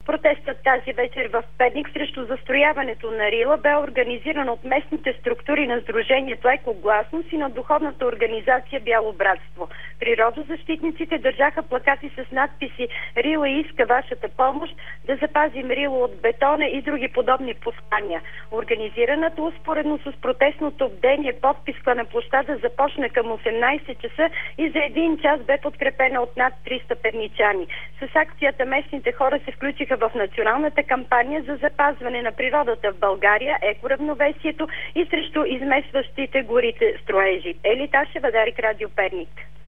Протестът тази вечер в Перник срещу застрояването на Рила бе организиран от местните структури на Сдружението Екогласност и на духовната организация Бяло братство. Природозащитниците държаха плакати с надписи "Рила иска вашата помощ", "Да запазим Рила от бетона" и други подобни послания. Организираната успоредно с протестното бдение подписка на площада започна към 18 часа и за един час бе подкрепена от над 300 перничани. С акцията местните хора се включиха в националната кампания за запазване на природата в България, екоравновесието и срещу изместващите горите строежи. Ели Ташева, Дарик, Радио Перник.